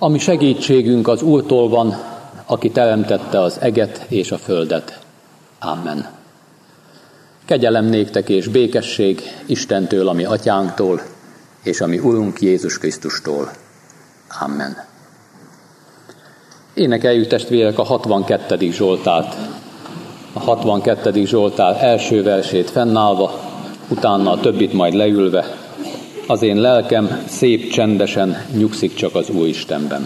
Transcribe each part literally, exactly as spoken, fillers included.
Ami segítségünk az Úrtól van, aki teremtette az eget és a földet. Amen. Kegyelem néktek és békesség Istentől, ami atyánktól, és ami Urunk Jézus Krisztustól. Amen. Énekeljük, testvérek, a hatvankettedik Zsoltárt. A hatvankettedik Zsoltár első versét fennállva, utána a többit majd leülve. Az én lelkem szép csendesen nyugszik csak az Úristenben.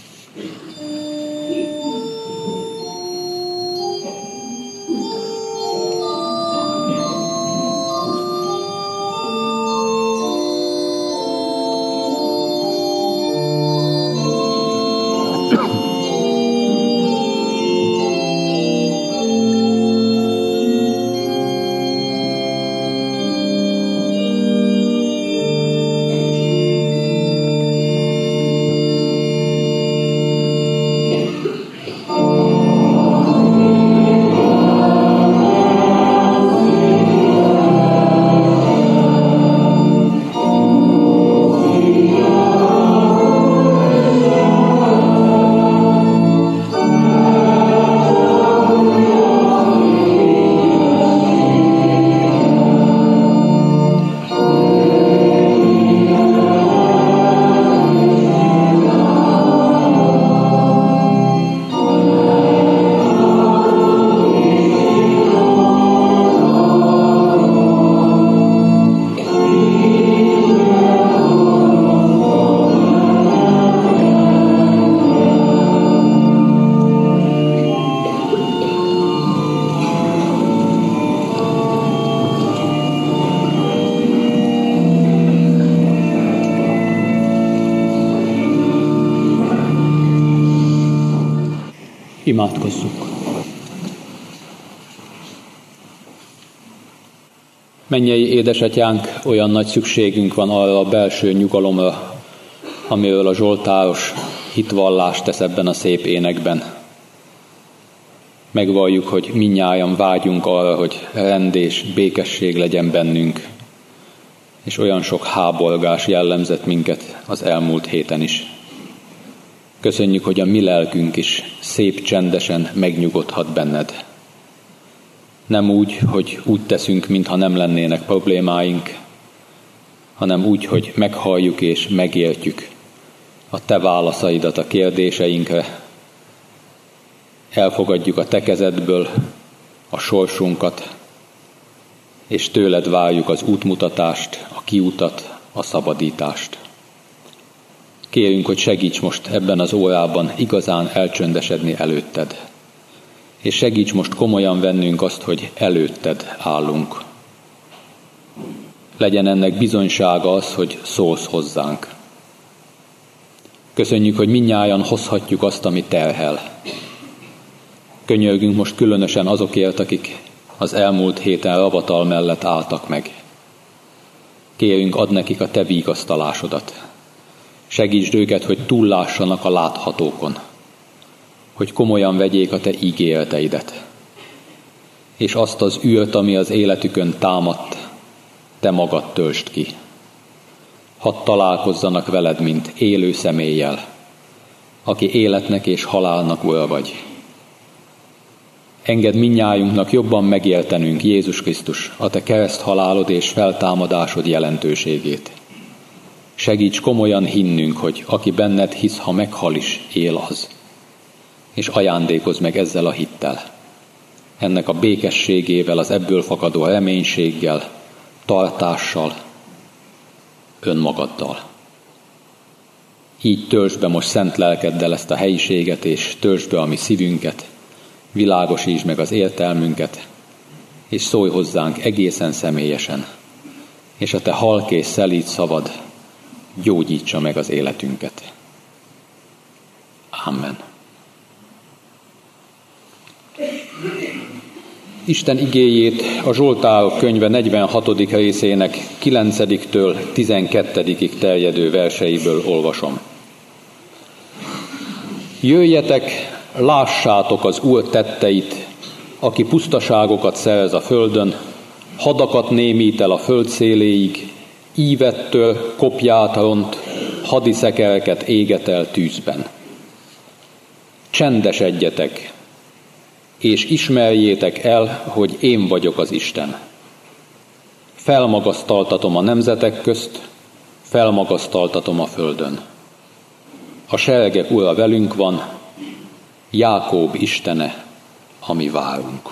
Imádkozzunk. Mennyei édesatyánk, olyan nagy szükségünk van arra a belső nyugalomra, amiről a zsoltáros hitvallást tesz ebben a szép énekben. Megvalljuk, hogy mindnyájan vágyunk arra, hogy rend és békesség legyen bennünk, és olyan sok háborgás jellemzett minket az elmúlt héten is. Köszönjük, hogy a mi lelkünk is szép csendesen megnyugodhat benned. Nem úgy, hogy úgy teszünk, mintha nem lennének problémáink, hanem úgy, hogy meghalljuk és megértjük a te válaszaidat a kérdéseinkre. Elfogadjuk a te kezedből a sorsunkat, és tőled várjuk az útmutatást, a kiutat, a szabadítást. Kérünk, hogy segíts most ebben az órában igazán elcsöndesedni előtted. És segíts most komolyan vennünk azt, hogy előtted állunk. Legyen ennek bizonysága az, hogy szólsz hozzánk. Köszönjük, hogy mindnyájan hozhatjuk azt, ami terhel. Könyörgünk most különösen azokért, akik az elmúlt héten ravatal mellett álltak meg. Kérünk, add nekik a te vigasztalásodat. Segítsd őket, hogy túllássanak a láthatókon, hogy komolyan vegyék a te ígéreteidet, és azt az űrt, ami az életükön támadt, te magad töltsd ki. Hadd találkozzanak veled, mint élő személlyel, aki életnek és halálnak ura vagy. Engedd mindnyájunknak jobban megértenünk Jézus Krisztus, a te kereszthalálod és feltámadásod jelentőségét. Segíts komolyan hinnünk, hogy aki benned hisz, ha meghal is, él az. És ajándékozz meg ezzel a hittel, ennek a békességével, az ebből fakadó reménységgel, tartással, önmagaddal. Így töltsd be most szent lelkeddel ezt a helyiséget, és töltsd be a mi szívünket, világosítsd meg az értelmünket, és szólj hozzánk egészen személyesen, és a te halk és szelíd szavad gyógyítsa meg az életünket. Amen. Isten igéjét a Zsoltárok könyve negyvenhatodik részének kilencediktől tizenkettedikig terjedő verseiből olvasom. Jöjjetek, lássátok az Úr tetteit, aki pusztaságokat szerez a földön, hadakat némít el a föld széléig, ívettől kopját ront, hadiszekereket éget el tűzben. Csendesedjetek, és ismerjétek el, hogy én vagyok az Isten. Felmagasztaltatom a nemzetek közt, felmagasztaltatom a földön. A seregek ura velünk van, Jákób Istene, ami várunk.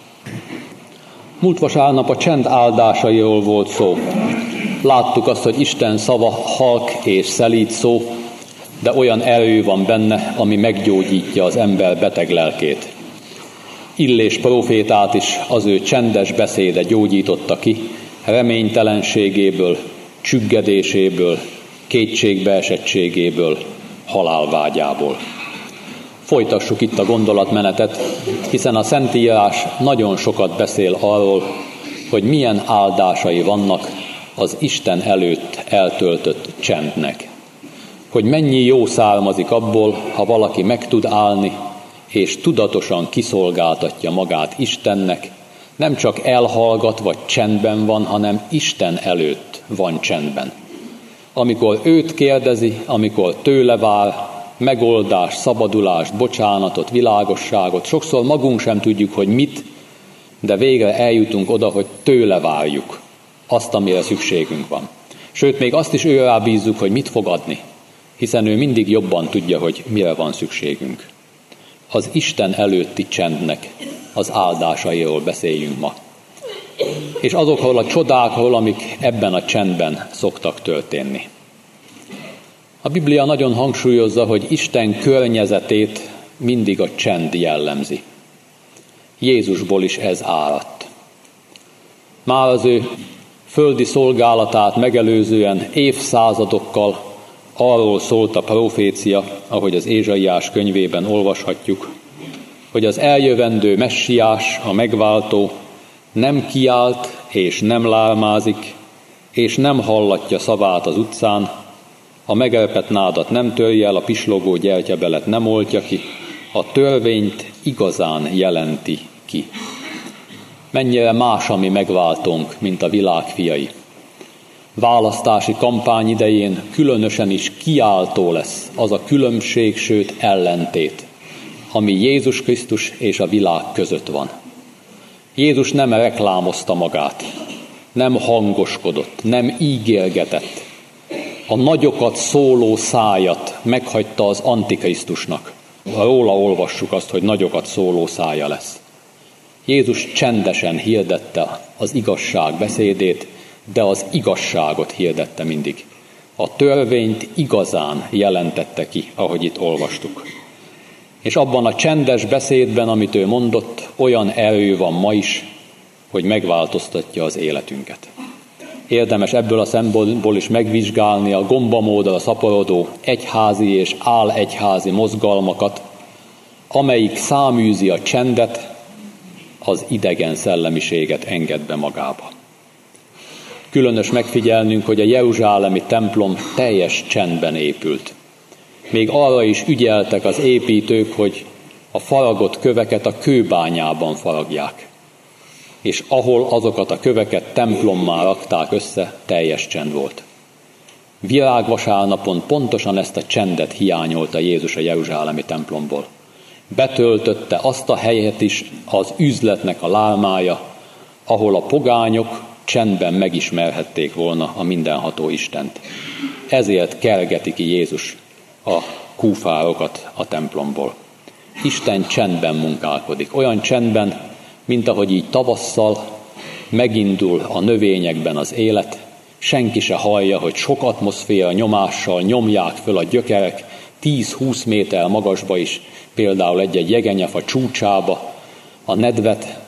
Múlt vasárnap a csend áldásairól volt szó. Láttuk azt, hogy Isten szava halk és szelíd szó, de olyan erő van benne, ami meggyógyítja az ember beteg lelkét. Illés prófétát is az ő csendes beszéde gyógyította ki, reménytelenségéből, csüggedéséből, kétségbeesettségéből, halálvágyából. Folytassuk itt a gondolatmenetet, hiszen a Szentírás nagyon sokat beszél arról, hogy milyen áldásai vannak az Isten előtt eltöltött csendnek. Hogy mennyi jó származik abból, ha valaki meg tud állni, és tudatosan kiszolgáltatja magát Istennek, nem csak elhallgat vagy csendben van, hanem Isten előtt van csendben. Amikor őt kérdezi, amikor tőle vár, megoldást, szabadulást, bocsánatot, világosságot, sokszor magunk sem tudjuk, hogy mit, de végre eljutunk oda, hogy tőle várjuk azt, amire szükségünk van. Sőt, még azt is őrá bízzuk, hogy mit fog adni, hiszen ő mindig jobban tudja, hogy mire van szükségünk. Az Isten előtti csendnek az áldásairól beszéljünk ma. És azokról a csodákról, amik ebben a csendben szoktak történni. A Biblia nagyon hangsúlyozza, hogy Isten környezetét mindig a csend jellemzi. Jézusból is ez áradt. Már az ő földi szolgálatát megelőzően évszázadokkal arról szólt a profécia, ahogy az Ézsaiás könyvében olvashatjuk, hogy az eljövendő messiás, a megváltó nem kiált és nem lármázik, és nem hallatja szavát az utcán, a megerepett nádat nem törje el, a pislogó gyertyabelet nem oltja ki, a törvényt igazán jelenti ki. Mennyire más a mi megváltónk, mint a világ fiai. Választási kampány idején különösen is kiáltó lesz az a különbség, sőt ellentét, ami Jézus Krisztus és a világ között van. Jézus nem reklámozta magát, nem hangoskodott, nem ígérgetett. A nagyokat szóló szájat meghagyta az Antikrisztusnak. Róla olvassuk azt, hogy nagyokat szóló szája lesz. Jézus csendesen hirdette az igazság beszédét, de az igazságot hirdette mindig. A törvényt igazán jelentette ki, ahogy itt olvastuk. És abban a csendes beszédben, amit ő mondott, olyan erő van ma is, hogy megváltoztatja az életünket. Érdemes ebből a szempontból is megvizsgálni a gombamódra szaporodó egyházi és álegyházi mozgalmakat, amelyik száműzi a csendet, az idegen szellemiséget enged be magába. Különös megfigyelnünk, hogy a jeruzsálemi templom teljes csendben épült. Még arra is ügyeltek az építők, hogy a faragott köveket a kőbányában faragják. És ahol azokat a köveket templommá rakták össze, teljes csend volt. Virágvasárnapon pontosan ezt a csendet hiányolta Jézus a jeruzsálemi templomból. Betöltötte azt a helyet is az üzletnek a lálmája, ahol a pogányok csendben megismerhették volna a mindenható Istent. Ezért kergeti ki Jézus a kúfárokat a templomból. Isten csendben munkálkodik, olyan csendben, mint ahogy így tavasszal megindul a növényekben az élet, senki se hallja, hogy sok atmoszféra nyomással nyomják föl a gyökerek, tíz-húsz méter magasba is, például egy-egy jegenyefa csúcsába, a nedvet,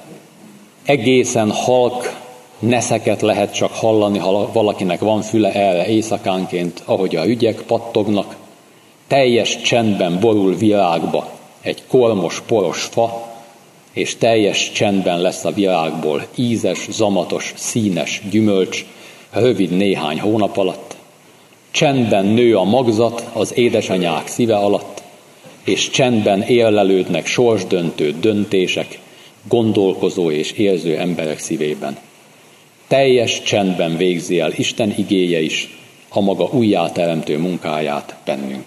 egészen halk neszeket lehet csak hallani, ha valakinek van füle erre éjszakánként, ahogy a ügyek pattognak, teljes csendben borul virágba egy kormos, poros fa, és teljes csendben lesz a virágból ízes, zamatos, színes gyümölcs, rövid néhány hónap alatt. Csendben nő a magzat az édesanyák szíve alatt, és csendben érlelődnek sorsdöntő döntések, gondolkozó és érző emberek szívében. Teljes csendben végzi el Isten igéje is a maga újjáteremtő munkáját bennünk.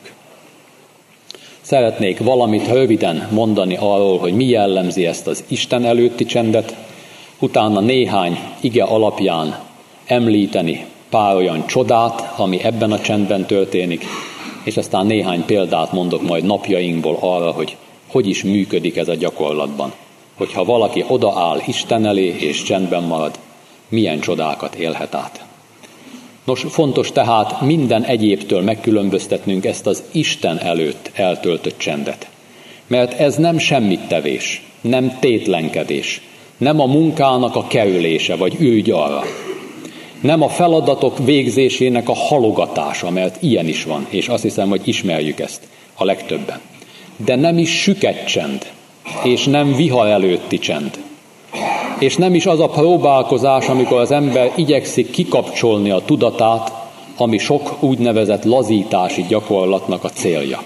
Szeretnék valamit röviden mondani arról, hogy mi jellemzi ezt az Isten előtti csendet, utána néhány ige alapján említeni pár olyan csodát, ami ebben a csendben történik, és aztán néhány példát mondok majd napjainkból arra, hogy hogy is működik ez a gyakorlatban. Hogyha valaki odaáll Isten elé és csendben marad, milyen csodákat élhet át. Nos, fontos tehát minden egyébtől megkülönböztetnünk ezt az Isten előtt eltöltött csendet. Mert ez nem semmittevés, nem tétlenkedés, nem a munkának a kerülése vagy ürügyarra, nem a feladatok végzésének a halogatása, mert ilyen is van, és azt hiszem, hogy ismerjük ezt a legtöbben. De nem is süket csend, és nem vihar előtti csend. És nem is az a próbálkozás, amikor az ember igyekszik kikapcsolni a tudatát, ami sok úgynevezett lazítási gyakorlatnak a célja.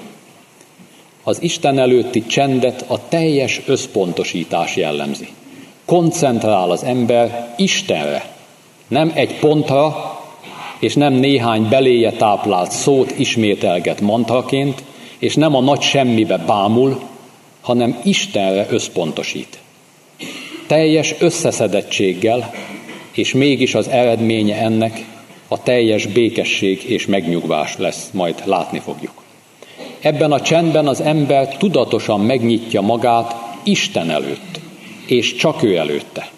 Az Isten előtti csendet a teljes összpontosítás jellemzi. Koncentrál az ember Istenre, nem egy pontra, és nem néhány beléje táplált szót ismételget mantraként, és nem a nagy semmibe bámul, hanem Istenre összpontosít. Teljes összeszedettséggel, és mégis az eredménye ennek a teljes békesség és megnyugvás lesz, majd látni fogjuk. Ebben a csendben az ember tudatosan megnyitja magát Isten előtt, és csak ő előtte.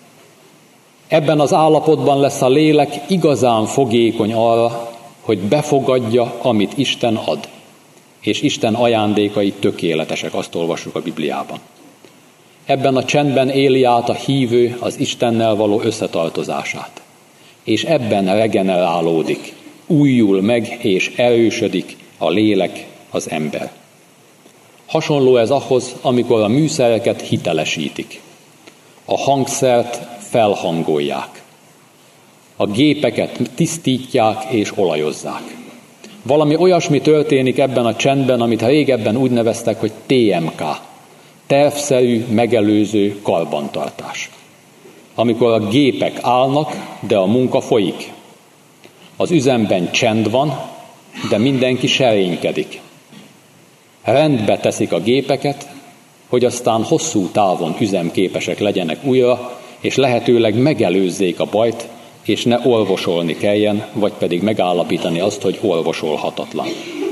Ebben az állapotban lesz a lélek igazán fogékony arra, hogy befogadja, amit Isten ad. És Isten ajándékai tökéletesek, azt olvassuk a Bibliában. Ebben a csendben éli át a hívő az Istennel való összetartozását. És ebben regenerálódik, újul meg és erősödik a lélek, az ember. Hasonló ez ahhoz, amikor a műszereket hitelesítik. A hangszert felhangolják. A gépeket tisztítják és olajozzák. Valami olyasmi történik ebben a csendben, amit régebben úgy neveztek, hogy té em ká, tervszerű, megelőző karbantartás. Amikor a gépek állnak, de a munka folyik. Az üzemben csend van, de mindenki serénykedik. Rendbe teszik a gépeket, hogy aztán hosszú távon üzemképesek legyenek újra, és lehetőleg megelőzzék a bajt, és ne orvosolni kelljen, vagy pedig megállapítani azt, hogy orvosolhatatlan.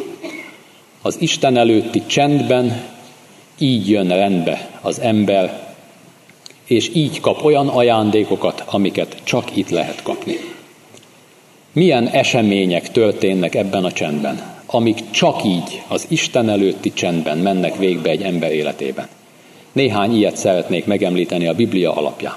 Az Isten előtti csendben így jön rendbe az ember, és így kap olyan ajándékokat, amiket csak itt lehet kapni. Milyen események történnek ebben a csendben, amik csak így az Isten előtti csendben mennek végbe egy ember életében? Néhány ilyet szeretnék megemlíteni a Biblia alapján.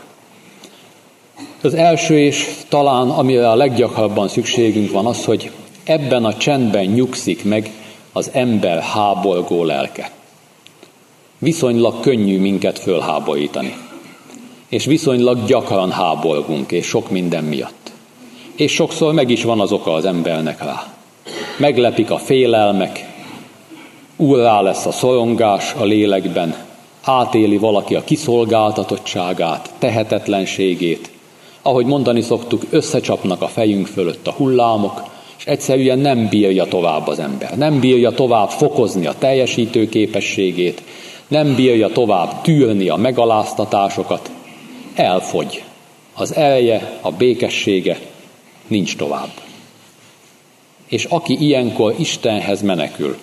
Az első és talán amire a leggyakrabban szükségünk van az, hogy ebben a csendben nyugszik meg az ember háborgó lelke. Viszonylag könnyű minket fölháborítani. És viszonylag gyakran háborgunk, és sok minden miatt. És sokszor meg is van az oka az embernek rá. Meglepik a félelmek, úrrá lesz a szorongás a lélekben, átéli valaki a kiszolgáltatottságát, tehetetlenségét. Ahogy mondani szoktuk, összecsapnak a fejünk fölött a hullámok, és egyszerűen nem bírja tovább az ember. Nem bírja tovább fokozni a teljesítő képességét, nem bírja tovább tűrni a megaláztatásokat. Elfogy. Az ereje, a békessége nincs tovább. És aki ilyenkor Istenhez menekül,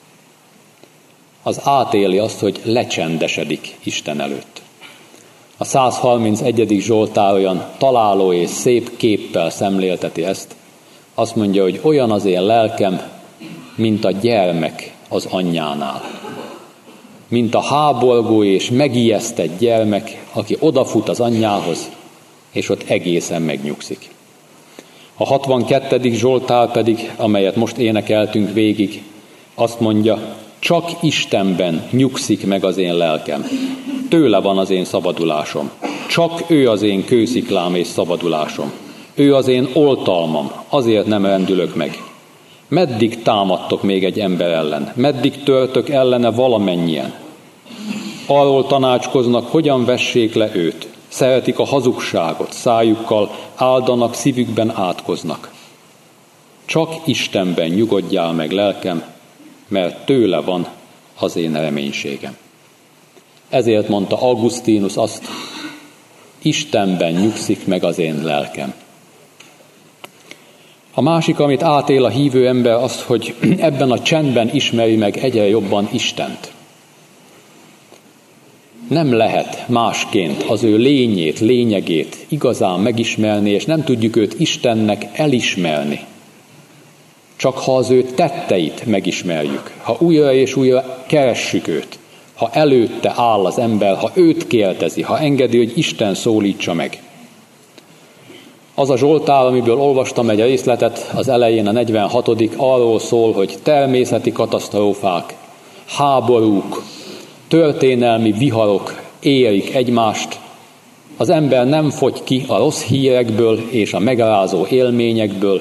az átéli azt, hogy lecsendesedik Isten előtt. A százharmincegyedik Zsoltár olyan találó és szép képpel szemlélteti ezt. Azt mondja, hogy olyan az én lelkem, mint a gyermek az anyjánál. Mint a háborgó és megijesztett gyermek, aki odafut az anyjához, és ott egészen megnyugszik. A hatvankettedik Zsoltár pedig, amelyet most énekeltünk végig, azt mondja, csak Istenben nyugszik meg az én lelkem. Tőle van az én szabadulásom. Csak ő az én kősziklám és szabadulásom. Ő az én oltalmam, azért nem rendülök meg. Meddig támadtok még egy ember ellen? Meddig törtök ellene valamennyien? Arról tanácskoznak, hogyan vessék le őt. Szeretik a hazugságot, szájukkal áldanak, szívükben átkoznak. csak Istenben nyugodjál meg lelkem, mert tőle van az én reménységem. Ezért mondta Augustinus azt, Istenben nyugszik meg az én lelkem. A másik, amit átél a hívő ember, az, hogy ebben a csendben ismeri meg egyre jobban Istent. Nem lehet másként az ő lényét, lényegét igazán megismerni, és nem tudjuk őt Istennek elismerni. Csak ha az ő tetteit megismerjük, ha újra és újra keressük őt, ha előtte áll az ember, ha őt kérdezi, ha engedi, hogy Isten szólítsa meg. Az a Zsoltár, amiből olvastam egy részletet az elején, a negyvenhatodik arról szól, hogy természeti katasztrófák, háborúk, történelmi viharok érik egymást. Az ember nem fogy ki a rossz hírekből és a megrázó élményekből,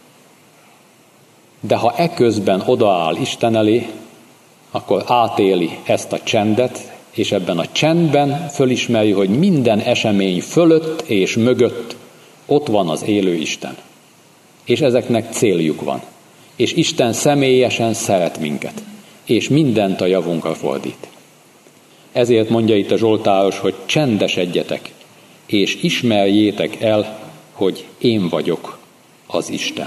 de ha eközben odaáll Isten elé, akkor átéli ezt a csendet, és ebben a csendben fölismeri, hogy minden esemény fölött és mögött ott van az élő Isten. És ezeknek céljuk van. És Isten személyesen szeret minket, és mindent a javunkra fordít. Ezért mondja itt a Zsoltáros, hogy csendesedjetek, és ismerjétek el, hogy én vagyok az Isten.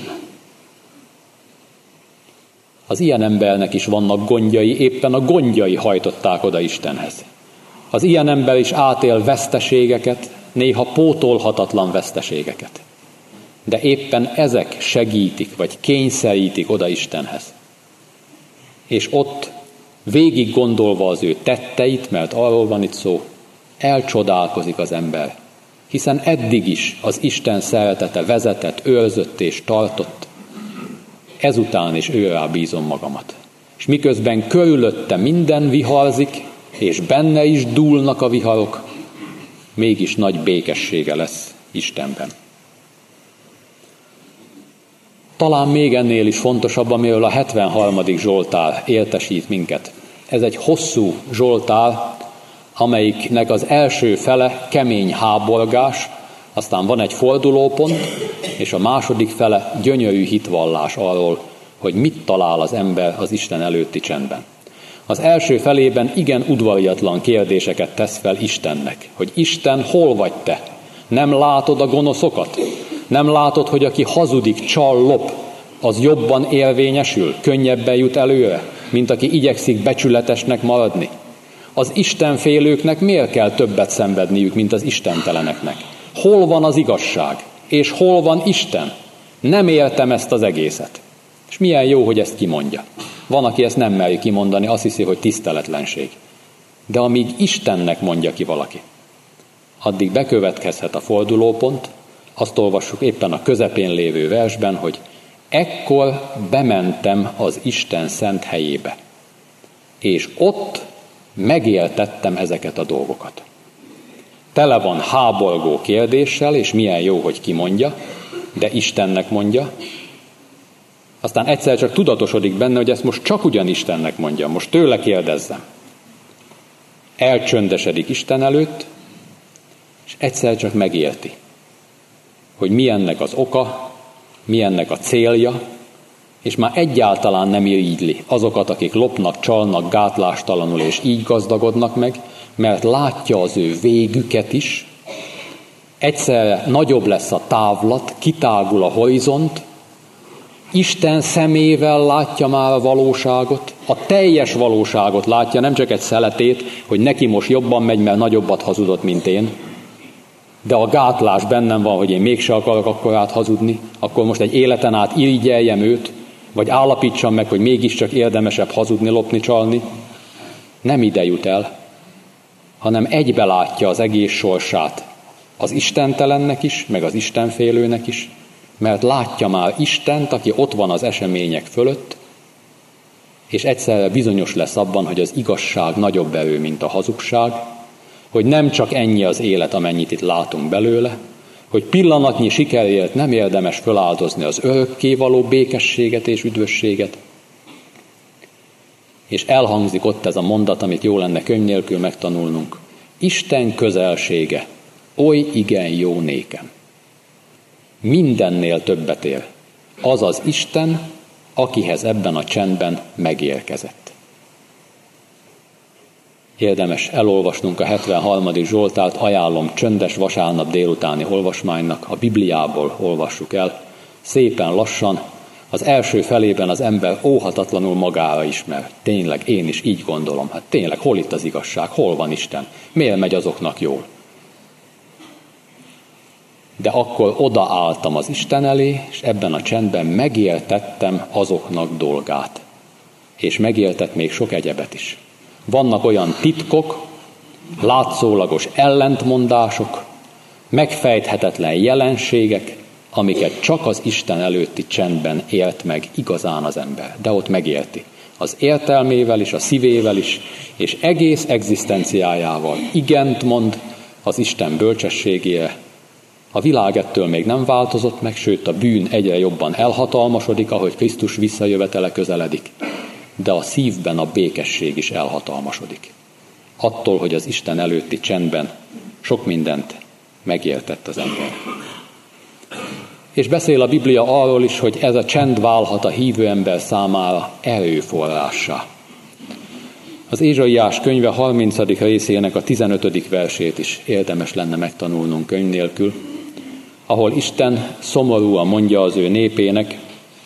Az ilyen embernek is vannak gondjai, éppen a gondjai hajtották oda Istenhez. Az ilyen ember is átél veszteségeket, néha pótolhatatlan veszteségeket. De éppen ezek segítik, vagy kényszerítik oda Istenhez. És ott, végig gondolva az ő tetteit, mert arról van itt szó, elcsodálkozik az ember. Hiszen eddig is az Isten szeretete vezetett, őrzött és tartott. Ezután is őrá bízom magamat. És miközben körülötte minden viharzik, és benne is dúlnak a viharok, mégis nagy békessége lesz Istenben. Talán még ennél is fontosabb, amiről a hetvenharmadik Zsoltár értesít minket. Ez egy hosszú Zsoltár, amelyiknek az első fele kemény háborgás, aztán van egy fordulópont, és a második fele gyönyörű hitvallás arról, hogy mit talál az ember az Isten előtti csendben. Az első felében igen udvariatlan kérdéseket tesz fel Istennek, hogy Isten, hol vagy te? Nem látod a gonoszokat? Nem látod, hogy aki hazudik, csal, lop, az jobban érvényesül, könnyebben jut előre, mint aki igyekszik becsületesnek maradni? Az istenfélőknek miért kell többet szenvedniük, mint az istenteleneknek? Hol van az igazság? És hol van Isten? Nem értem ezt az egészet. És milyen jó, hogy ezt kimondja. Van, aki ezt nem meri kimondani, azt hiszi, hogy tiszteletlenség. De amíg Istennek mondja ki valaki, addig bekövetkezhet a fordulópont, azt olvassuk éppen a közepén lévő versben, hogy ekkor bementem az Isten szent helyébe, és ott megéltettem ezeket a dolgokat. Tele van háborgó kérdéssel, és milyen jó, hogy kimondja, de Istennek mondja. Aztán egyszer csak tudatosodik benne, hogy ezt most csak ugyan Istennek mondja, most tőle kérdezzem. Elcsöndesedik Isten előtt, és egyszer csak megérti, hogy mi ennek az oka, mi ennek a célja, és már egyáltalán nem irigyli azokat, akik lopnak, csalnak, gátlástalanul, és így gazdagodnak meg, mert látja az ő végüket is. Egyszerre nagyobb lesz a távlat, kitágul a horizont, Isten szemével látja már a valóságot, a teljes valóságot látja, nem csak egy szeletét, hogy neki most jobban megy, mert nagyobbat hazudott, mint én, de a gátlás bennem van, hogy én mégse akarok akkorát hazudni, akkor most egy életen át irigyeljem őt, vagy állapítsam meg, hogy mégiscsak érdemesebb hazudni, lopni, csalni. Nem ide jut el, hanem egybe látja az egész sorsát, az istentelennek is, meg az istenfélőnek is, mert látja már Istent, aki ott van az események fölött, és egyszerre bizonyos lesz abban, hogy az igazság nagyobb erő, mint a hazugság, hogy nem csak ennyi az élet, amennyit itt látunk belőle, hogy pillanatnyi sikerért nem érdemes feláldozni az örökkévaló békességet és üdvösséget. És elhangzik ott ez a mondat, amit jó lenne könyv nélkül megtanulnunk. Isten közelsége, oly igen jó nékem. Mindennél többet ér, az az Isten, akihez ebben a csendben megérkezett. Érdemes elolvasnunk a hetvenharmadik Zsoltárt, ajánlom csöndes vasárnap délutáni olvasmánynak, a Bibliából olvassuk el, szépen lassan, az első felében az ember óhatatlanul magára ismer. Tényleg, én is így gondolom. Hát tényleg, hol itt az igazság? Hol van Isten? Miért megy azoknak jól? De akkor odaálltam az Isten elé, és ebben a csendben megértettem azoknak dolgát. És megértett még sok egyebet is. Vannak olyan titkok, látszólagos ellentmondások, megfejthetetlen jelenségek, amiket csak az Isten előtti csendben élt meg igazán az ember. De ott megérti. Az értelmével is, a szívével is, és egész egzisztenciájával igent mond az Isten bölcsességére. A világ ettől még nem változott meg, sőt a bűn egyre jobban elhatalmasodik, ahogy Krisztus visszajövetele közeledik. De a szívben a békesség is elhatalmasodik. Attól, hogy az Isten előtti csendben sok mindent megértett az ember. És beszél a Biblia arról is, hogy ez a csend válhat a hívő ember számára erőforrássá. Az Ézsaiás könyve harmincadik részének a tizenötödik versét is érdemes lenne megtanulnunk könyv nélkül, ahol Isten szomorúan mondja az ő népének,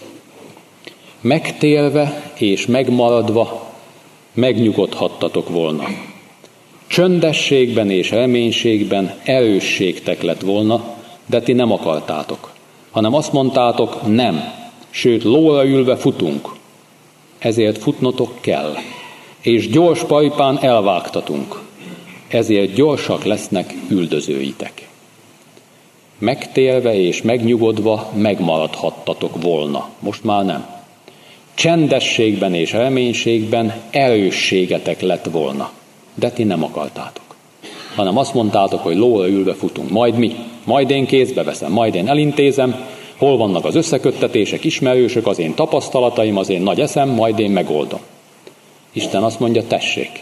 megtérve és megmaradva megnyugodhattatok volna. Csöndességben és reménységben erősségtek lett volna, de ti nem akartátok, hanem azt mondtátok, nem, sőt lóra ülve futunk, ezért futnotok kell, és gyors pajpán elvágtatunk, ezért gyorsak lesznek üldözőitek. Megtérve és megnyugodva megmaradhattatok volna, most már nem. Csendességben és reménységben erősségetek lett volna, de ti nem akartátok. Hanem azt mondtátok, hogy lóra ülve futunk, majd mi, majd én kézbe veszem, majd én elintézem, hol vannak az összeköttetések, ismerősök, az én tapasztalataim, az én nagy eszem, majd én megoldom. Isten azt mondja, tessék.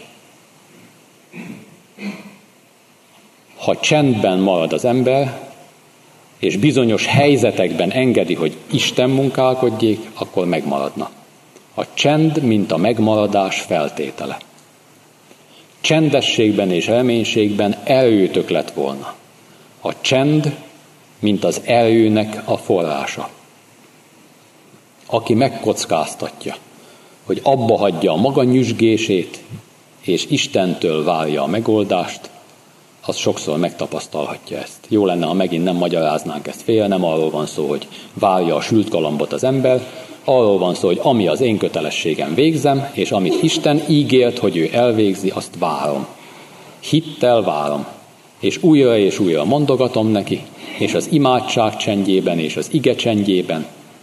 Ha csendben marad az ember, és bizonyos helyzetekben engedi, hogy Isten munkálkodjék, akkor megmaradna. A csend, mint a megmaradás feltétele. Csendességben és reménységben erőtök lett volna. A csend, mint az erőnek a forrása. Aki megkockáztatja, hogy abba hagyja a maga nyüzsgését, és Istentől várja a megoldást, az sokszor megtapasztalhatja ezt. Jó lenne, ha megint nem magyaráznánk ezt félre, nem arról van szó, hogy várja a sült galambot az ember, arról van szó, hogy ami az én kötelességem végzem, és amit Isten ígért, hogy ő elvégzi, azt várom. Hittel várom, és újra és újra mondogatom neki, és az imádság csendjében és az ige csendjében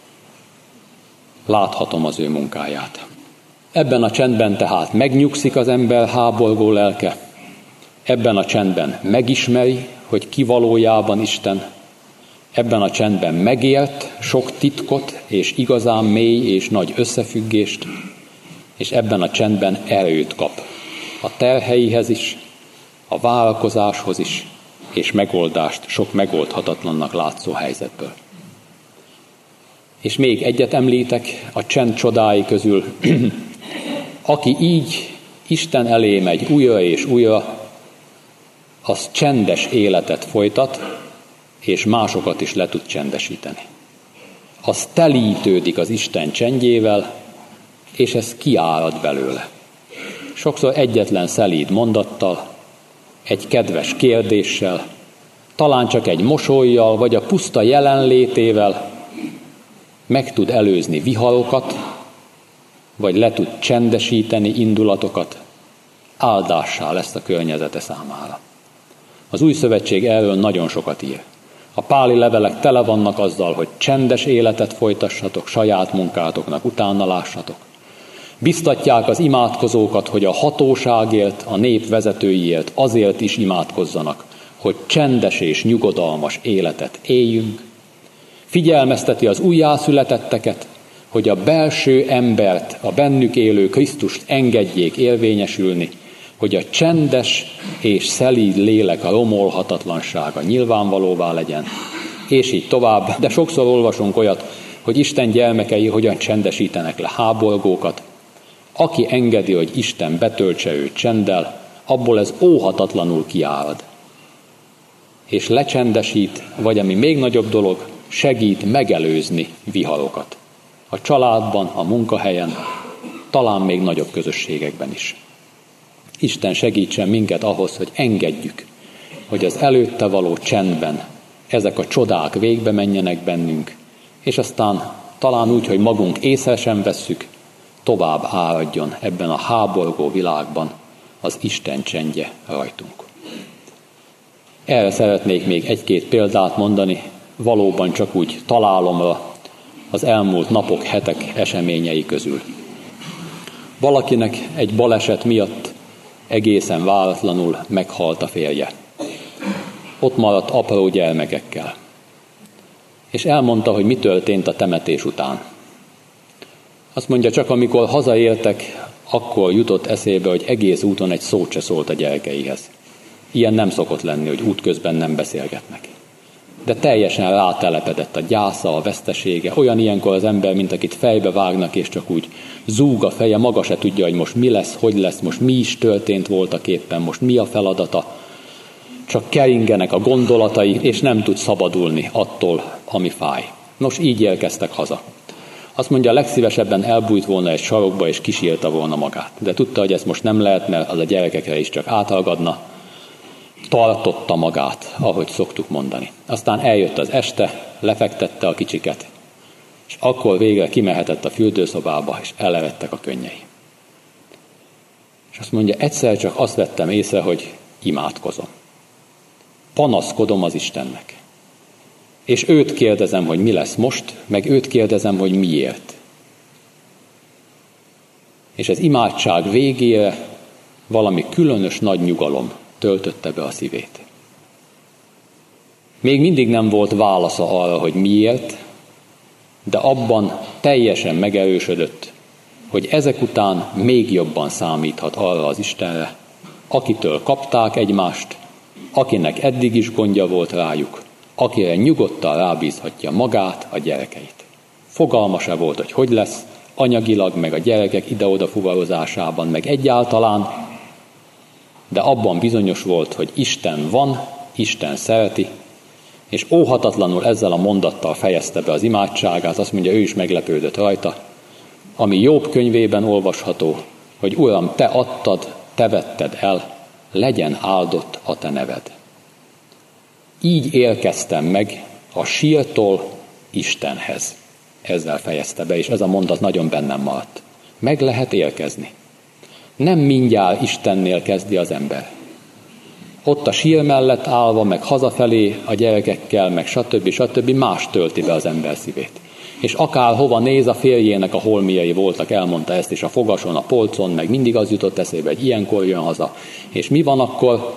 láthatom az ő munkáját. Ebben a csendben tehát megnyugszik az ember háborgó lelke, ebben a csendben megismeri, hogy ki valójában Isten, ebben a csendben megélt sok titkot és igazán mély és nagy összefüggést, és ebben a csendben erőt kap a terheihez is, a várakozáshoz is, és megoldást sok megoldhatatlannak látszó helyzetből. És még egyet említek a csend csodái közül. Aki így Isten elé megy újra és újra, az csendes életet folytat, és másokat is le tud csendesíteni. Az telítődik az Isten csendjével, és ez kiárad belőle. Sokszor egyetlen szelíd mondattal, egy kedves kérdéssel, talán csak egy mosollyal, vagy a puszta jelenlétével meg tud előzni viharokat, vagy le tud csendesíteni indulatokat, áldássá lesz a környezete számára. Az Új Szövetség erről nagyon sokat ír. A páli levelek tele vannak azzal, hogy csendes életet folytassatok, saját munkátoknak utána lássatok. Biztatják az imádkozókat, hogy a hatóságért, a nép vezetőiért azért is imádkozzanak, hogy csendes és nyugodalmas életet éljünk. Figyelmezteti az újjászületetteket, hogy a belső embert, a bennük élő Krisztust engedjék érvényesülni, hogy a csendes és szelíd lélek a romolhatatlansága nyilvánvalóvá legyen, és így tovább. De sokszor olvasunk olyat, hogy Isten gyermekei hogyan csendesítenek le háborgókat. Aki engedi, hogy Isten betöltse őt csenddel, abból ez óhatatlanul kiárad. És lecsendesít, vagy ami még nagyobb dolog, segít megelőzni viharokat. A családban, a munkahelyen, talán még nagyobb közösségekben is. Isten segítsen minket ahhoz, hogy engedjük, hogy az előtte való csendben ezek a csodák végbe menjenek bennünk, és aztán talán úgy, hogy magunk észre sem vesszük, tovább áradjon ebben a háborgó világban az Isten csendje rajtunk. Erre szeretnék még egy-két példát mondani, valóban csak úgy találomra az elmúlt napok, hetek eseményei közül. Valakinek egy baleset miatt egészen váratlanul meghalt a férje. Ott maradt apró gyermekekkel. És elmondta, hogy mi történt a temetés után. Azt mondja, csak amikor hazaértek, akkor jutott eszébe, hogy egész úton egy szót se szólt a gyerekeihez. Ilyen nem szokott lenni, hogy útközben nem beszélgetnek. De teljesen rátelepedett a gyásza, a vesztesége. Olyan ilyenkor az ember, mint akit fejbe vágnak, és csak úgy zúg a feje, maga se tudja, hogy most mi lesz, hogy lesz, most mi is történt voltak éppen, most mi a feladata. Csak keringenek a gondolatai, és nem tud szabadulni attól, ami fáj. Nos, így érkeztek haza. Azt mondja, legszívesebben elbújt volna egy sarokba, és kísírta volna magát. De tudta, hogy ezt most nem lehet, mert az a gyerekekre is csak átalgadna. Tartotta magát, ahogy szoktuk mondani. Aztán eljött az este, lefektette a kicsiket, és akkor végre kimehetett a fürdőszobába, és elevettek a könnyei. És azt mondja, egyszer csak azt vettem észre, hogy imádkozom. Panaszkodom az Istennek. És őt kérdezem, hogy mi lesz most, meg őt kérdezem, hogy miért. És az imádság végére valami különös nagy nyugalom töltötte be a szívét. Még mindig nem volt válasza arra, hogy miért, de abban teljesen megerősödött, hogy ezek után még jobban számíthat arra az Istenre, akitől kapták egymást, akinek eddig is gondja volt rájuk, akire nyugodtan rábízhatja magát, a gyerekeit. Fogalma se volt, hogy hogy lesz, anyagilag, meg a gyerekek ide-oda fuvarozásában, meg egyáltalán, de abban bizonyos volt, hogy Isten van, Isten szereti, és óhatatlanul ezzel a mondattal fejezte be az imádságát, azt mondja, ő is meglepődött rajta, ami Jobb könyvében olvasható, hogy Uram, te adtad, te vetted el, legyen áldott a te neved. Így érkeztem meg a sírtól Istenhez. Ezzel fejezte be, és ez a mondat nagyon bennem maradt. Meg lehet érkezni. Nem mindjárt Istennél kezdi az ember. Ott a sír mellett állva, meg hazafelé a gyerekekkel, meg stb. stb. Más tölti be az ember szívét. És akár hova néz, a férjének a holmiai voltak, elmondta ezt is a fogason, a polcon, meg mindig az jutott eszébe, hogy ilyenkor jön haza. És mi van akkor?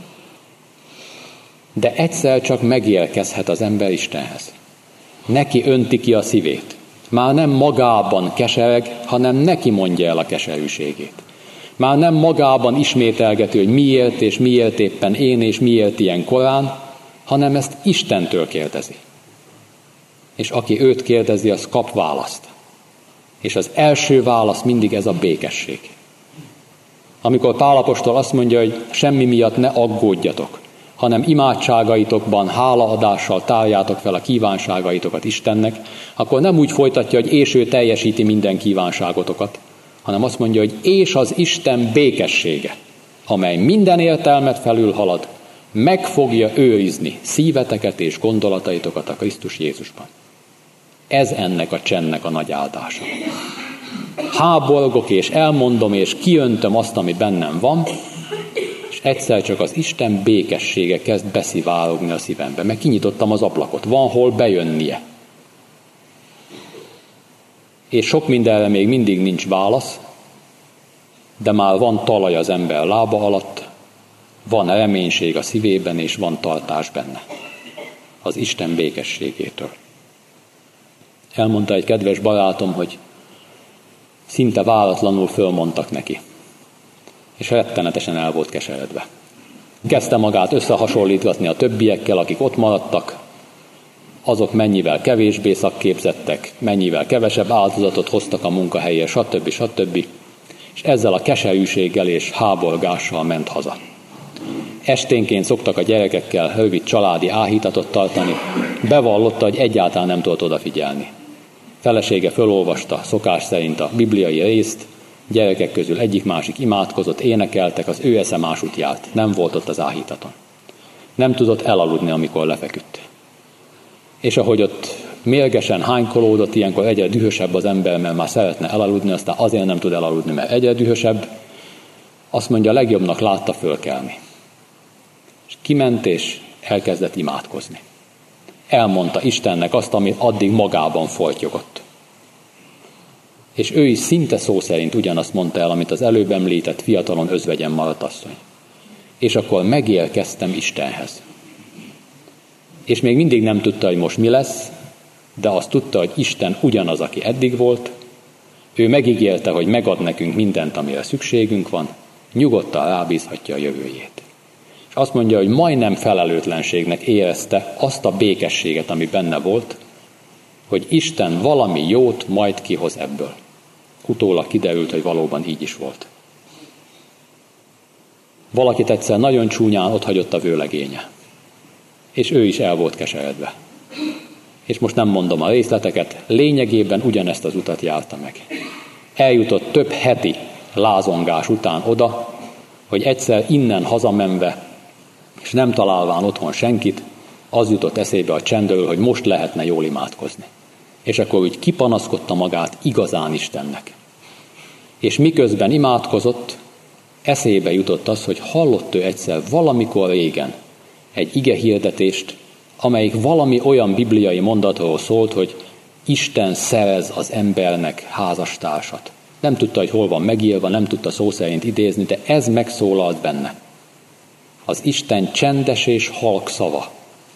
De egyszer csak megérkezhet az ember Istenhez. Neki önti ki a szívét. Már nem magában kesereg, hanem neki mondja el a keserűségét. Már nem magában ismételgeti, hogy miért és miért éppen én és miért ilyen korán, hanem ezt Istentől kérdezi. És aki őt kérdezi, az kap választ. És az első válasz mindig ez a békesség. Amikor Pál apostol azt mondja, hogy semmi miatt ne aggódjatok, hanem imádságaitokban hálaadással tárjátok fel a kívánságaitokat Istennek, akkor nem úgy folytatja, hogy és ő teljesíti minden kívánságotokat, hanem azt mondja, hogy és az Isten békessége, amely minden értelmet felülhalad, meg fogja őrizni szíveteket és gondolataitokat a Krisztus Jézusban. Ez ennek a csendnek a nagy áldása. Háborgok és elmondom és kiöntöm azt, ami bennem van, és egyszer csak az Isten békessége kezd beszivárogni a szívembe, mert kinyitottam az ablakot, van hol bejönnie. És sok mindenre még mindig nincs válasz, de már van talaj az ember lába alatt, van reménység a szívében, és van tartás benne. Az Isten békességétől. Elmondta egy kedves barátom, hogy szinte váratlanul fölmondtak neki, és rettenetesen el volt keseredve. Kezdte magát összehasonlítgatni a többiekkel, akik ott maradtak, azok mennyivel kevésbé szakképzettek, mennyivel kevesebb áldozatot hoztak a munkahelyére, stb. stb. És ezzel a keserűséggel és háborgással ment haza. Esténként szoktak a gyerekekkel rövid családi áhítatot tartani, bevallotta, hogy egyáltalán nem tudott odafigyelni. Felesége fölolvasta szokás szerint a bibliai részt, gyerekek közül egyik-másik imádkozott, énekeltek, az ő esze másút járt, nem volt ott az áhítaton. Nem tudott elaludni, amikor lefeküdt. És ahogy ott mérgesen hánykolódott, ilyenkor egyre dühösebb az ember, mert már szeretne elaludni, aztán azért nem tud elaludni, mert egyre dühösebb, azt mondja, legjobbnak látta fölkelni. És kiment és elkezdett imádkozni. Elmondta Istennek azt, amit addig magában foltyogott. És ő is szinte szó szerint ugyanazt mondta el, amit az előbb említett fiatalon özvegyen maradt asszony. És akkor megérkeztem Istenhez. És még mindig nem tudta, hogy most mi lesz, de azt tudta, hogy Isten ugyanaz, aki eddig volt. Ő megígérte, hogy megad nekünk mindent, amire szükségünk van, nyugodtan rábízhatja a jövőjét. És azt mondja, hogy majdnem felelőtlenségnek érezte azt a békességet, ami benne volt, hogy Isten valami jót majd kihoz ebből. Utólag kiderült, hogy valóban így is volt. Valakit egyszer nagyon csúnyán otthagyott a vőlegénye. És ő is el volt keseredve. És most nem mondom a részleteket, lényegében ugyanezt az utat járta meg. Eljutott több heti lázongás után oda, hogy egyszer innen hazamenve, és nem találván otthon senkit, az jutott eszébe a csendről, hogy most lehetne jól imádkozni. És akkor úgy kipanaszkodta magát igazán Istennek. És miközben imádkozott, eszébe jutott az, hogy hallott ő egyszer valamikor régen egy igehirdetést, amelyik valami olyan bibliai mondatról szólt, hogy Isten szerez az embernek házastársat. Nem tudta, hogy hol van megírva, nem tudta szó szerint idézni, de ez megszólalt benne. Az Isten csendes és halk szava.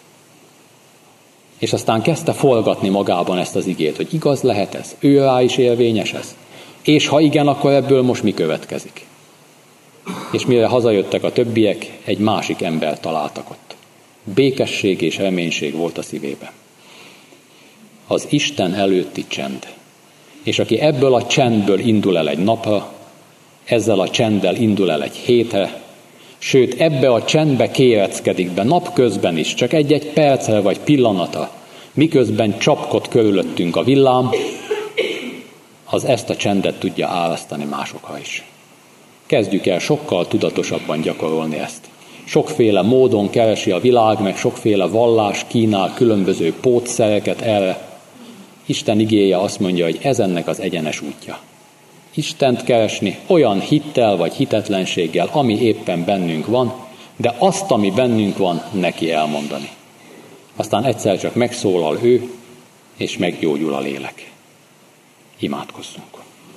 És aztán kezdte forgatni magában ezt az igét, hogy igaz lehet ez, ő rá is érvényes ez. És ha igen, akkor ebből most mi következik? És mire hazajöttek a többiek, egy másik ember találtak ott. Békesség és reménység volt a szívében. Az Isten előtti csend. És aki ebből a csendből indul el egy napra, ezzel a csenddel indul el egy hétre, sőt ebbe a csendbe kéreckedik be napközben is, csak egy-egy percre vagy pillanatra, miközben csapkod körülöttünk a villám, az ezt a csendet tudja árasztani másokra is. Kezdjük el sokkal tudatosabban gyakorolni ezt. Sokféle módon keresi a világ, meg sokféle vallás kínál különböző pótszereket erre. Isten igéje azt mondja, hogy ez ennek az egyenes útja. Istent keresni olyan hittel vagy hitetlenséggel, ami éppen bennünk van, de azt, ami bennünk van, neki elmondani. Aztán egyszer csak megszólal ő, és meggyógyul a lélek. Imádkozzunk.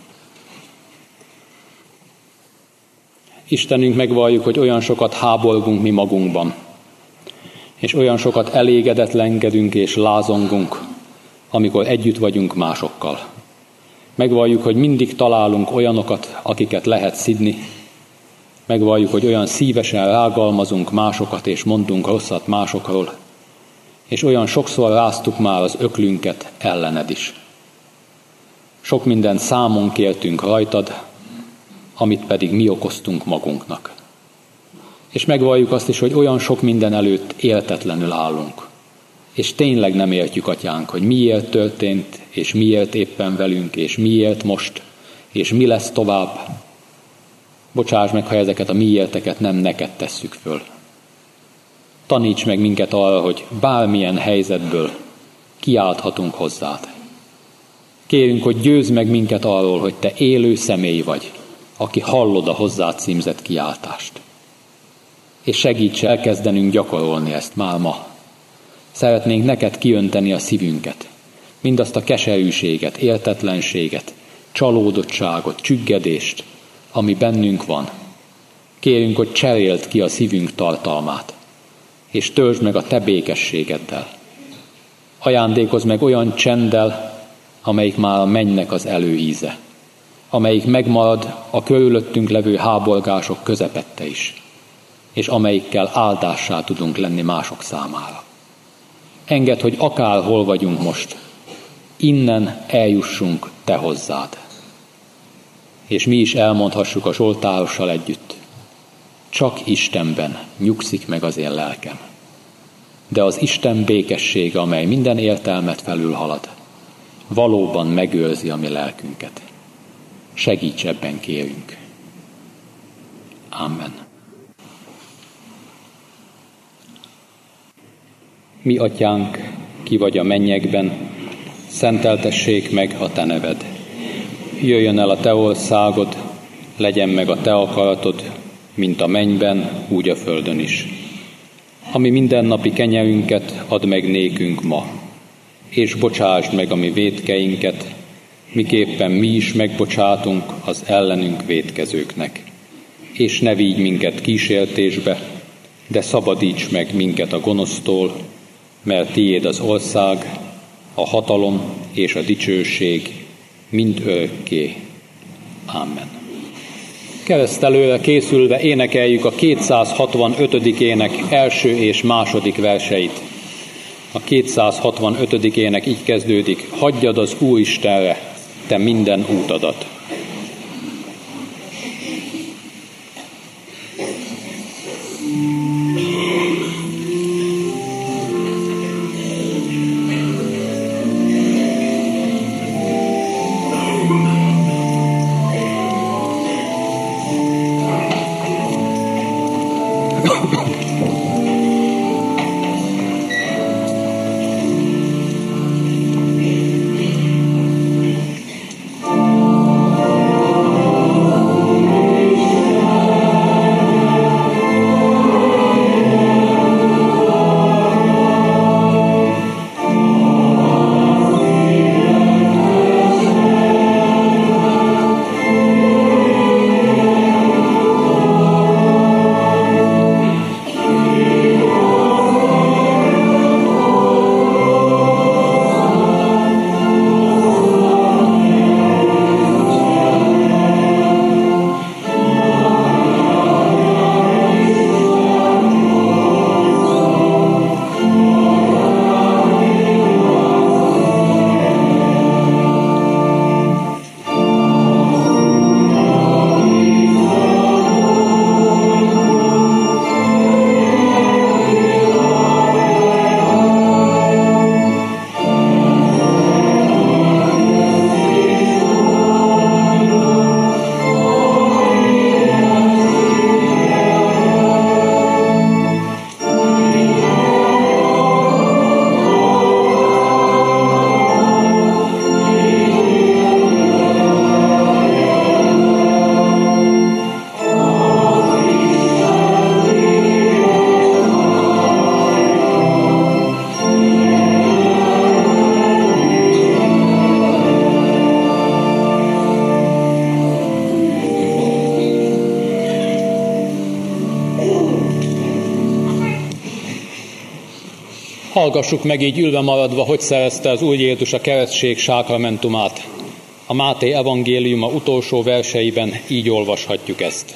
Istenünk, megvalljuk, hogy olyan sokat háborgunk mi magunkban, és olyan sokat elégedetlenkedünk és lázongunk, amikor együtt vagyunk másokkal. Megvalljuk, hogy mindig találunk olyanokat, akiket lehet szidni. Megvalljuk, hogy olyan szívesen rágalmazunk másokat, és mondunk rosszat másokról, és olyan sokszor ráztuk már az öklünket ellened is. Sok mindent számon kértünk rajtad, amit pedig mi okoztunk magunknak. És megvalljuk azt is, hogy olyan sok minden előtt értetlenül állunk. És tényleg nem értjük, Atyánk, hogy miért történt, és miért éppen velünk, és miért most, és mi lesz tovább. Bocsáss meg, ha ezeket a miérteket nem neked tesszük föl. Taníts meg minket arra, hogy bármilyen helyzetből kiálthatunk hozzád. Kérünk, hogy győzz meg minket arról, hogy te élő személy vagy, aki hallod a hozzád címzett kiáltást. És segíts elkezdenünk gyakorolni ezt már ma. Szeretnénk neked kiönteni a szívünket, mindazt a keserűséget, értetlenséget, csalódottságot, csüggedést, ami bennünk van. Kérünk, hogy cseréld ki a szívünk tartalmát, és töltsd meg a te békességeddel. Ajándékozz meg olyan csenddel, amelyik már a mennynek az előíze, amelyik megmarad a körülöttünk levő háborgások közepette is, és amelyikkel áldássá tudunk lenni mások számára. Engedd, hogy akárhol vagyunk most, innen eljussunk te hozzád. És mi is elmondhassuk a zsoltárossal együtt: csak Istenben nyugszik meg az én lelkem. De az Isten békessége, amely minden értelmet felülhalad, valóban megőrzi a mi lelkünket. Segíts ebben, kérünk. Amen. Mi atyánk, ki vagy a mennyekben, szenteltessék meg a te neved. Jöjjön el a te országod, legyen meg a te akaratod, mint a mennyben, úgy a földön is. Ami mindennapi kenyerünket add meg nékünk ma, és bocsásd meg a mi vétkeinket, miképpen mi is megbocsátunk az ellenünk vétkezőknek. És ne vigy minket kísértésbe, de szabadíts meg minket a gonosztól, mert tiéd az ország, a hatalom és a dicsőség mind örökké. Amen. Keresztelőre készülve énekeljük a kétszázhatvanötödik ének első és második verseit. A kétszázhatvanötödik ének így kezdődik: hagyjad az Úristenre te minden útadat. Hallgassuk meg így ülve maradva, hogy szerezte az Úr Jézus a keresztség sákramentumát. A Máté evangéliuma utolsó verseiben így olvashatjuk ezt.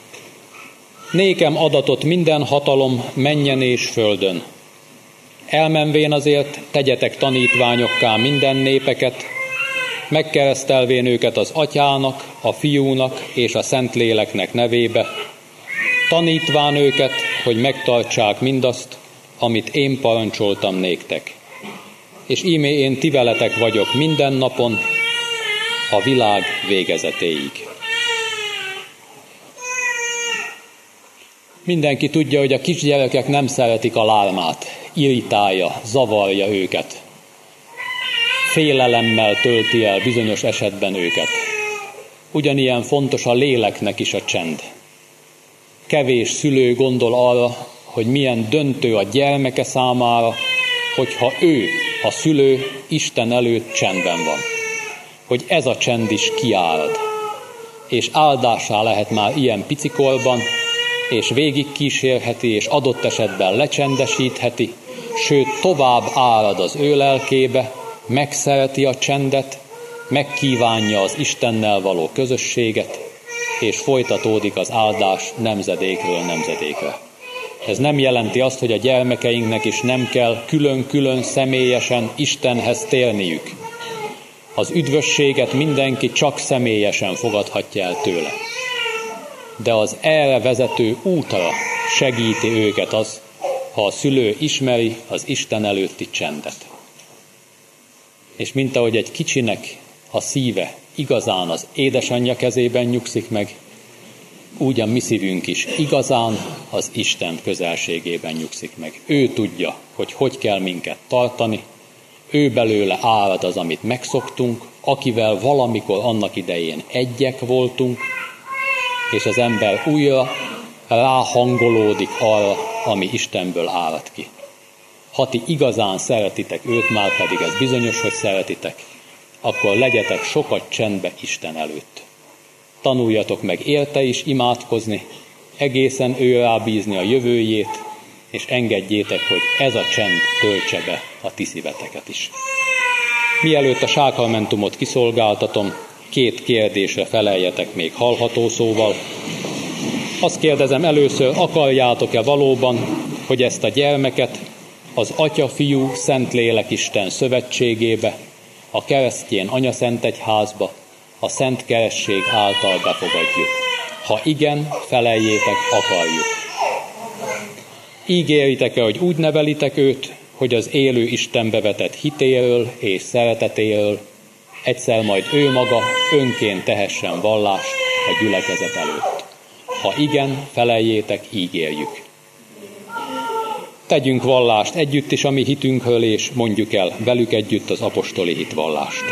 Nékem adatot minden hatalom mennyen és földön. Elmenvén azért tegyetek tanítványokká minden népeket, megkeresztelvén őket az Atyának, a Fiúnak és a Szentléleknek nevébe, tanítván őket, hogy megtartsák mindazt, amit én parancsoltam néktek. És íme én ti veletek vagyok minden napon, a világ végezetéig. Mindenki tudja, hogy a kisgyerekek nem szeretik a lármát, irritálja, zavarja őket. Félelemmel tölti el bizonyos esetben őket. Ugyanilyen fontos a léleknek is a csend. Kevés szülő gondol arra, hogy milyen döntő a gyermeke számára, hogyha ő, a szülő, Isten előtt csendben van. Hogy ez a csend is kiárad. És áldássá lehet már ilyen picikorban, és végig kísérheti, és adott esetben lecsendesítheti, sőt tovább árad az ő lelkébe, megszereti a csendet, megkívánja az Istennel való közösséget, és folytatódik az áldás nemzedékről nemzedékre. Ez nem jelenti azt, hogy a gyermekeinknek is nem kell külön-külön személyesen Istenhez térniük. Az üdvösséget mindenki csak személyesen fogadhatja el tőle. De az erre vezető útra segíti őket az, ha a szülő ismeri az Isten előtti csendet. És mint ahogy egy kicsinek a szíve igazán az édesanyja kezében nyugszik meg, úgy a mi szívünk is igazán az Isten közelségében nyugszik meg. Ő tudja, hogy hogy kell minket tartani, ő belőle árad az, amit megszoktunk, akivel valamikor annak idején egyek voltunk, és az ember újra ráhangolódik arra, ami Istenből árad ki. Ha ti igazán szeretitek őt, már pedig ez bizonyos, hogy szeretitek, akkor legyetek sokat csendbe Isten előtt. Tanuljatok meg érte is imádkozni, egészen ő rábízni a jövőjét, és engedjétek, hogy ez a csend töltse be a ti szíveteket is. Mielőtt a sákramentumot kiszolgáltatom, két kérdésre feleljetek még hallható szóval. Azt kérdezem először, akarjátok-e valóban, hogy ezt a gyermeket az Atya, Fiú, Szentlélek Isten szövetségébe, a keresztjén anyaszentegyházba, a Szent Keresztség által befogadjuk? Ha igen, feleljétek, akarjuk. Ígéritek-e, hogy úgy nevelitek őt, hogy az élő Istenbe vetett hitéről és szeretetéről egyszer majd ő maga önként tehessen vallást a gyülekezet előtt? Ha igen, feleljétek, ígérjük. Tegyünk vallást együtt is a mi hitünkről, és mondjuk el velük együtt az apostoli hitvallást.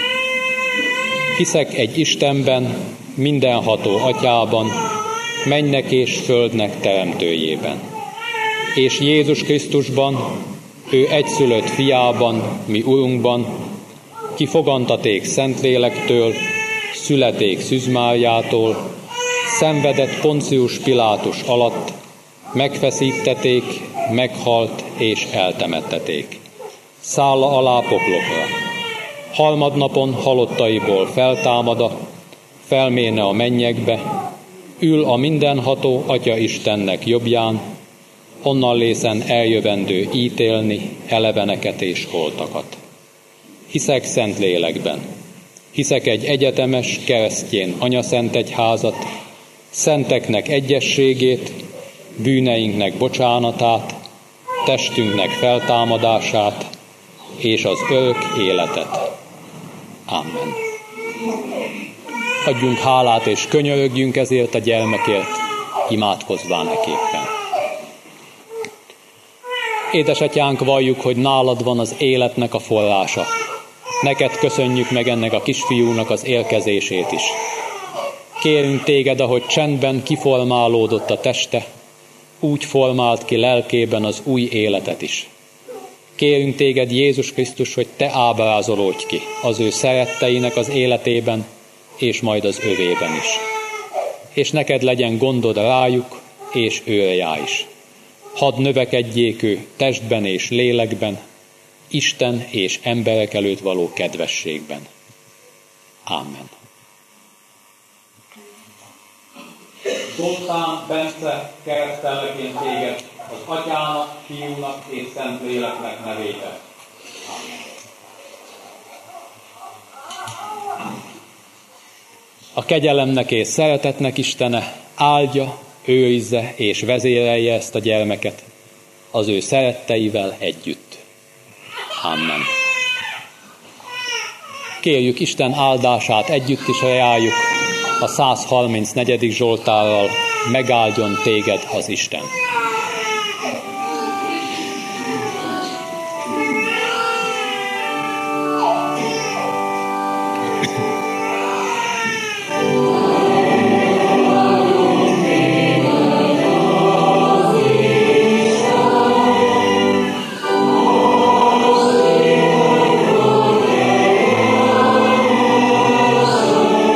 Hiszek egy Istenben, mindenható Atyában, mennek és földnek teremtőjében, és Jézus Krisztusban, ő egyszülött fiában, mi Urunkban, ki fogantaték Szentlélektől, születék Szűzmáriától, szenvedett Poncius Pilátus alatt, megfeszítették, meghalt és eltemetteték. Szálla alá poklokra. Harmadnapon halottaiból feltámada, felméne a mennyekbe, ül a mindenható Atya Istennek jobbján, onnan lészen eljövendő ítélni eleveneket és holtakat. Hiszek Szentlélekben, hiszek egy egyetemes, keresztjén anyaszentegyházat, szenteknek egyességét, bűneinknek bocsánatát, testünknek feltámadását és az örök életet. Amen. Adjunk hálát és könyörögjünk ezért a gyermekért, imádkozván eképpen. Édesatyánk, valljuk, hogy nálad van az életnek a forrása. Neked köszönjük meg ennek a kisfiúnak az érkezését is. Kérünk téged, ahogy csendben kiformálódott a teste, úgy formált ki lelkében az új életet is. Kérünk téged, Jézus Krisztus, hogy te ábrázolódj ki az ő szeretteinek az életében, és majd az övében is. És neked legyen gondod rájuk, és őrjá is. Hadd növekedjék ő testben és lélekben, Isten és emberek előtt való kedvességben. Amen. Zoltán Bence, keresztellek én téged az Atyának, Fiúnak és Szentléleknek nevében. A kegyelemnek és szeretetnek Istene áldja, őrizze és vezérelje ezt a gyermeket az ő szeretteivel együtt. Amen. Kérjük Isten áldását együtt is ajánljuk a száz harmincnegyedik Zsoltárral, megáldjon téged az Isten.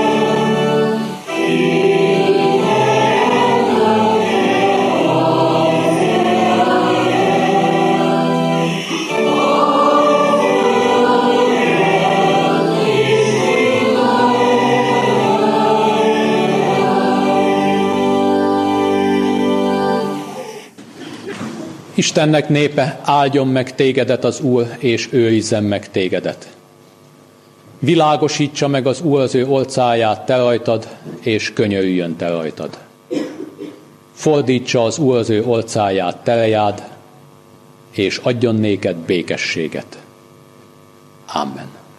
Amen. Istennek népe, áldjon meg tégedet az Úr, és őrizzen meg tégedet. Világosítsa meg az Úr az ő orcáját te rajtad, és könyörüljön te rajtad. Fordítsa az Úr az ő orcáját te reád, és adjon néked békességet. Amen.